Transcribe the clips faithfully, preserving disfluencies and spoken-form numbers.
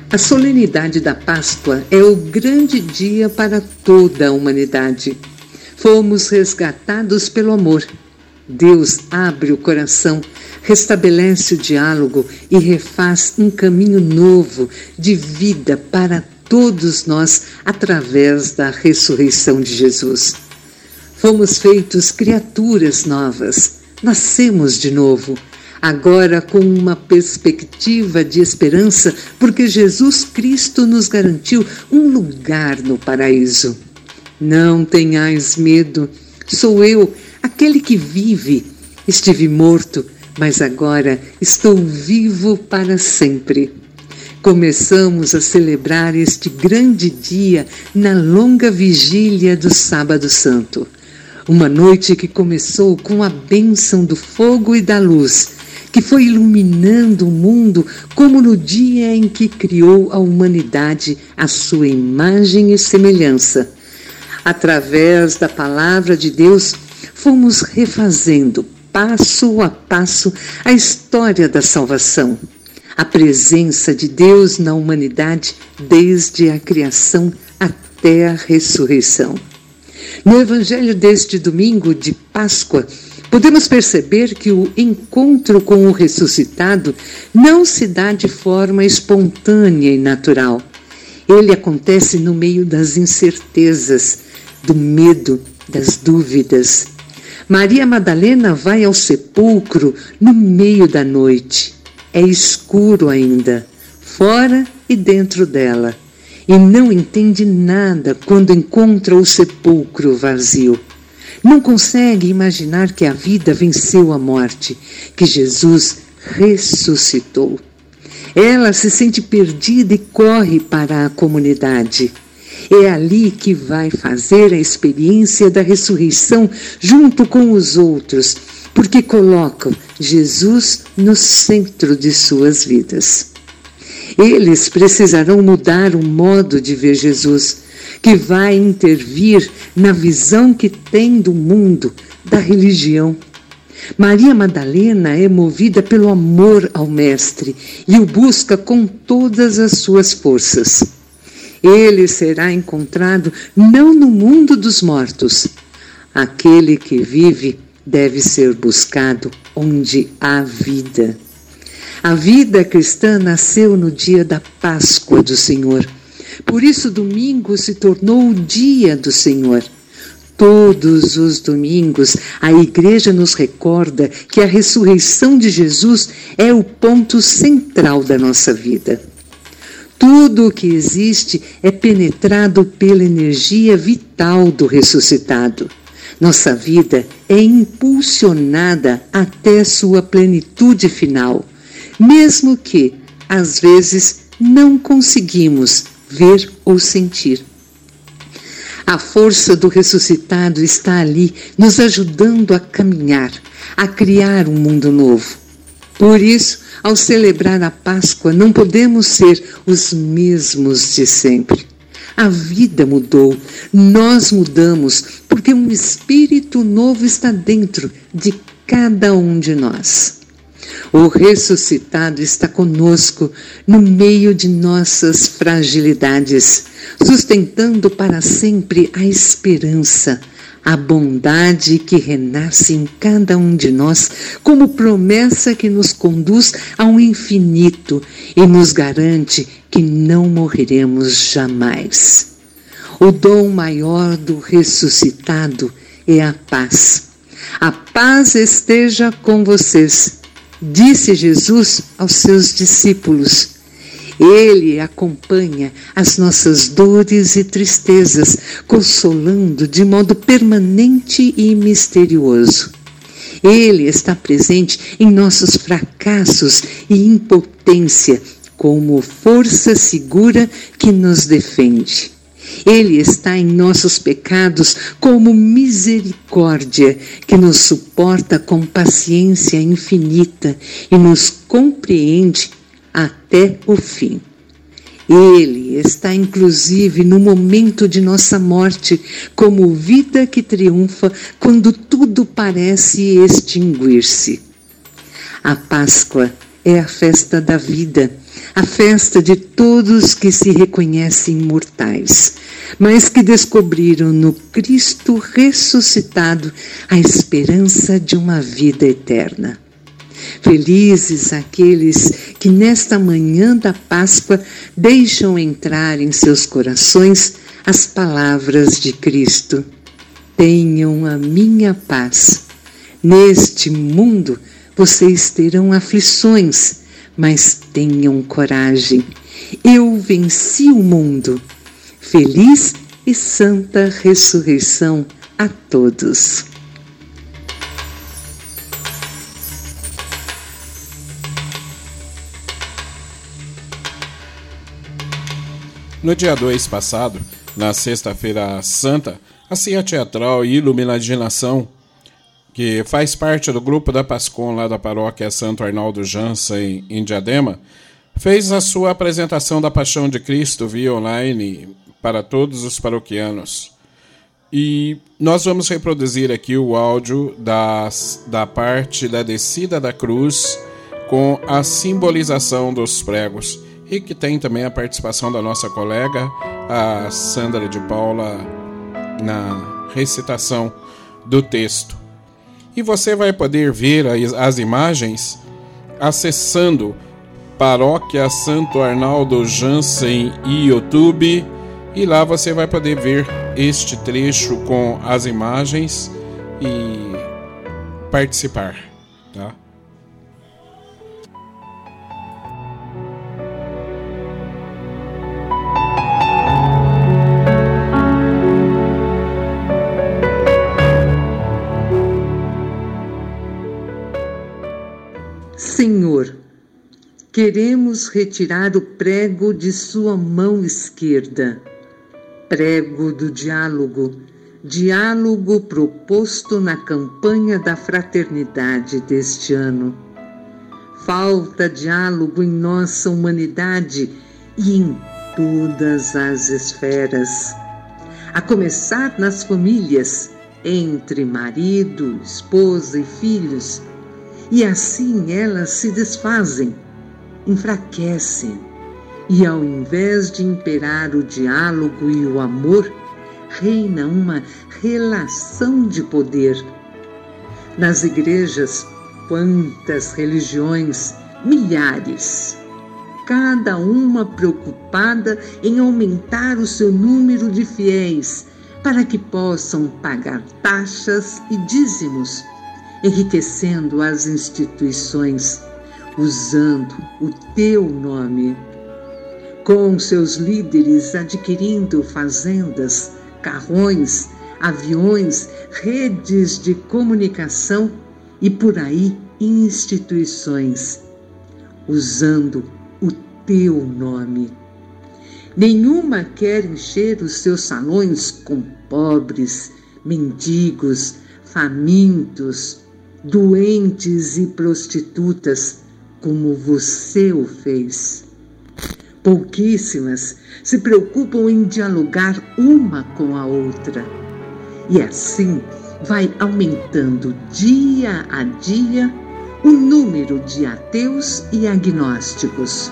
A solenidade da Páscoa é o grande dia para toda a humanidade. Fomos resgatados pelo amor. Deus abre o coração, restabelece o diálogo e refaz um caminho novo de vida para todos nós através da ressurreição de Jesus. Fomos feitos criaturas novas, nascemos de novo, agora com uma perspectiva de esperança, porque Jesus Cristo nos garantiu um lugar no paraíso. Não tenhais medo, sou eu, aquele que vive. Estive morto, mas agora estou vivo para sempre. Começamos a celebrar este grande dia na longa vigília do Sábado Santo. Uma noite que começou com a bênção do fogo e da luz, que foi iluminando o mundo como no dia em que criou a humanidade à sua imagem e semelhança. Através da palavra de Deus, fomos refazendo, passo a passo, a história da salvação. A presença de Deus na humanidade desde a criação até a ressurreição. No Evangelho deste domingo de Páscoa, podemos perceber que o encontro com o ressuscitado não se dá de forma espontânea e natural. Ele acontece no meio das incertezas, do medo, das dúvidas. Maria Madalena vai ao sepulcro no meio da noite. É escuro ainda, fora e dentro dela, e não entende nada quando encontra o sepulcro vazio. Não consegue imaginar que a vida venceu a morte, que Jesus ressuscitou. Ela se sente perdida e corre para a comunidade. É ali que vai fazer a experiência da ressurreição junto com os outros, porque colocam Jesus no centro de suas vidas. Eles precisarão mudar o modo de ver Jesus, que vai intervir na visão que tem do mundo, da religião. Maria Madalena é movida pelo amor ao Mestre e o busca com todas as suas forças. Ele será encontrado não no mundo dos mortos. Aquele que vive deve ser buscado onde há vida. A vida cristã nasceu no dia da Páscoa do Senhor. Por isso, domingo se tornou o dia do Senhor. Todos os domingos, a Igreja nos recorda que a ressurreição de Jesus é o ponto central da nossa vida. Tudo o que existe é penetrado pela energia vital do ressuscitado. Nossa vida é impulsionada até sua plenitude final, mesmo que, às vezes, não conseguimos ver ou sentir. A força do ressuscitado está ali, nos ajudando a caminhar, a criar um mundo novo. Por isso, ao celebrar a Páscoa, não podemos ser os mesmos de sempre. A vida mudou, nós mudamos, porque um espírito novo está dentro de cada um de nós. O ressuscitado está conosco no meio de nossas fragilidades, sustentando para sempre a esperança, a bondade que renasce em cada um de nós como promessa que nos conduz ao infinito e nos garante que não morreremos jamais. O dom maior do ressuscitado é a paz. A paz esteja com vocês, disse Jesus aos seus discípulos. Ele acompanha as nossas dores e tristezas, consolando de modo permanente e misterioso. Ele está presente em nossos fracassos e impotência, como força segura que nos defende. Ele está em nossos pecados como misericórdia, que nos suporta com paciência infinita e nos compreende até o fim. Ele está inclusive no momento de nossa morte, como vida que triunfa quando tudo parece extinguir-se. A Páscoa é a festa da vida, a festa de todos que se reconhecem mortais, mas que descobriram no Cristo ressuscitado a esperança de uma vida eterna. Felizes aqueles que nesta manhã da Páscoa deixam entrar em seus corações as palavras de Cristo. Tenham a minha paz. Neste mundo vocês terão aflições, mas tenham coragem. Eu venci o mundo. Feliz e santa ressurreição a todos. No dia dois passado, na Sexta-feira Santa, a C I A Teatral e Iluminação, que faz parte do grupo da Pascom lá da paróquia Santo Arnaldo Jansen, em Diadema, fez a sua apresentação da Paixão de Cristo via online para todos os paroquianos. E nós vamos reproduzir aqui o áudio das, da parte da descida da cruz com a simbolização dos pregos, e que tem também a participação da nossa colega, a Sandra de Paula, na recitação do texto. E você vai poder ver as imagens acessando Paróquia Santo Arnaldo Jansen e YouTube, e lá você vai poder ver este trecho com as imagens e participar, tá? Senhor, queremos retirar o prego de sua mão esquerda, prego do diálogo, diálogo proposto na campanha da fraternidade deste ano. Falta diálogo em nossa humanidade e em todas as esferas, a começar nas famílias, entre marido, esposa e filhos, e assim elas se desfazem, enfraquecem, e ao invés de imperar o diálogo e o amor, reina uma relação de poder. Nas igrejas, quantas religiões, milhares, cada uma preocupada em aumentar o seu número de fiéis, para que possam pagar taxas e dízimos, enriquecendo as instituições, usando o teu nome. Com seus líderes adquirindo fazendas, carrões, aviões, redes de comunicação e por aí instituições, usando o teu nome. Nenhuma quer encher os seus salões com pobres, mendigos, famintos, doentes e prostitutas, como você o fez. Pouquíssimas se preocupam em dialogar uma com a outra. E assim vai aumentando dia a dia o número de ateus e agnósticos.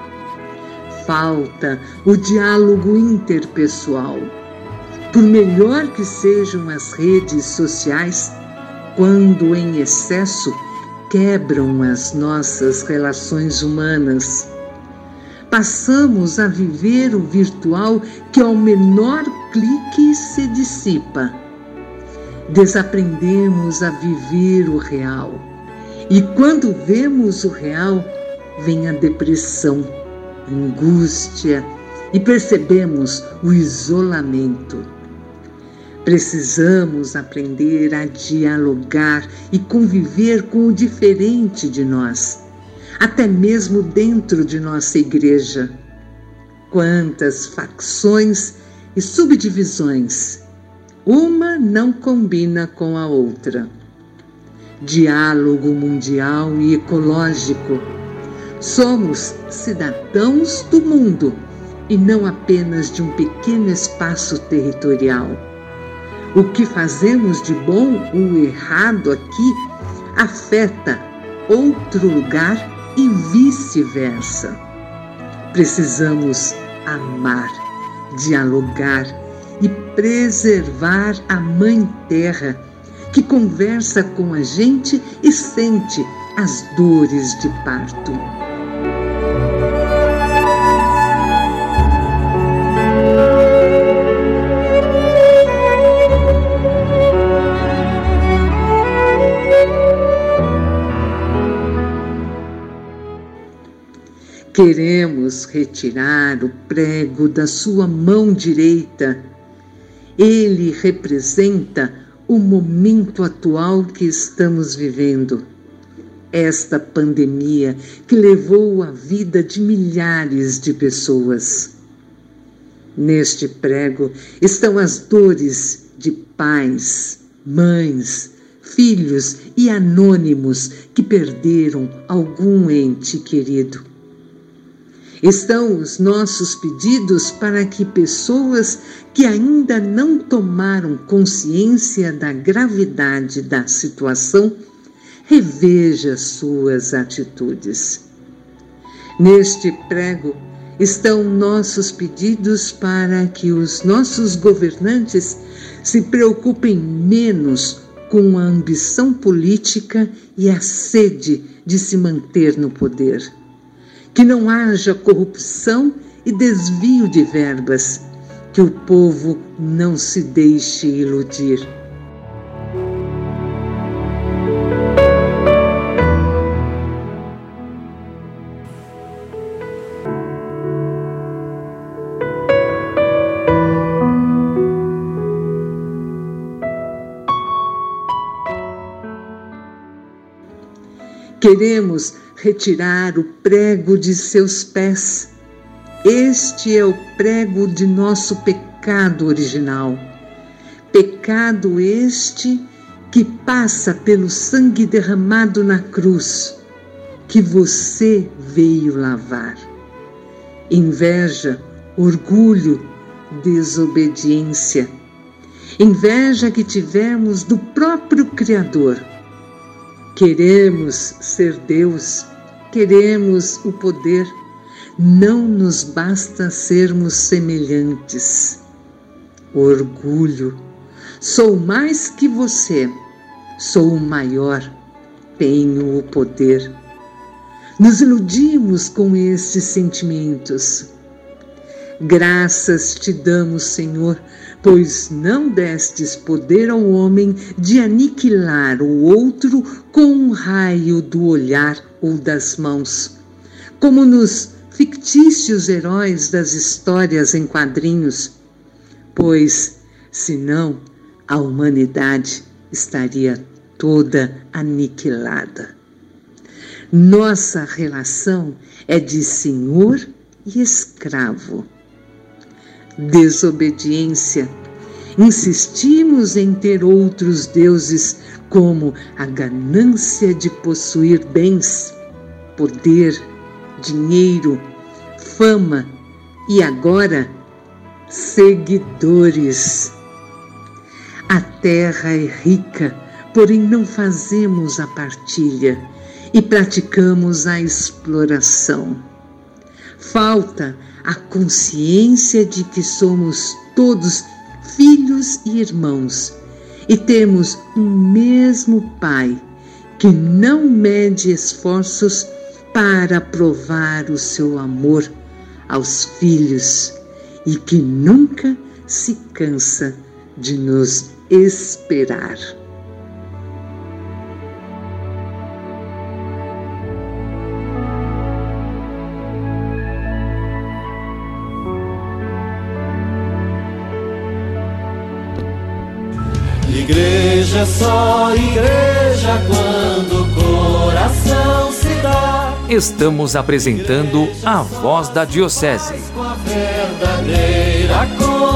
Falta o diálogo interpessoal. Por melhor que sejam as redes sociais, quando em excesso quebram as nossas relações humanas. Passamos a viver o virtual que ao menor clique se dissipa. Desaprendemos a viver o real. E quando vemos o real, vem a depressão, angústia e percebemos o isolamento. Precisamos aprender a dialogar e conviver com o diferente de nós, até mesmo dentro de nossa igreja. Quantas facções e subdivisões! Uma não combina com a outra. Diálogo mundial e ecológico. Somos cidadãos do mundo e não apenas de um pequeno espaço territorial. O que fazemos de bom ou errado aqui afeta outro lugar e vice-versa. Precisamos amar, dialogar e preservar a Mãe Terra, que conversa com a gente e sente as dores de parto. Queremos retirar o prego da sua mão direita. Ele representa o momento atual que estamos vivendo. Esta pandemia que levou a vida de milhares de pessoas. Neste prego estão as dores de pais, mães, filhos e anônimos que perderam algum ente querido. Estão os nossos pedidos para que pessoas que ainda não tomaram consciência da gravidade da situação reveja suas atitudes. Neste prego estão nossos pedidos para que os nossos governantes se preocupem menos com a ambição política e a sede de se manter no poder. Que não haja corrupção e desvio de verbas, que o povo não se deixe iludir. Queremos retirar o prego de seus pés. Este é o prego de nosso pecado original. Pecado este que passa pelo sangue derramado na cruz, que você veio lavar. Inveja, orgulho, desobediência. Inveja que tivemos do próprio Criador. Queremos ser Deus, queremos o poder, não nos basta sermos semelhantes. Orgulho, sou mais que você, sou o maior, tenho o poder. Nos iludimos com estes sentimentos. Graças te damos, Senhor, pois não destes poder ao homem de aniquilar o outro com um raio do olhar ou das mãos, como nos fictícios heróis das histórias em quadrinhos, pois, senão, a humanidade estaria toda aniquilada. Nossa relação é de senhor e escravo. Desobediência. Insistimos em ter outros deuses, como a ganância de possuir bens, poder, dinheiro, fama e agora seguidores. A terra é rica, porém não fazemos a partilha e praticamos a exploração. Falta a consciência de que somos todos filhos e irmãos e temos um mesmo Pai que não mede esforços para provar o seu amor aos filhos e que nunca se cansa de nos esperar. Igreja é só igreja quando o coração se dá. Estamos apresentando a Voz da Diocese. Com a verdadeira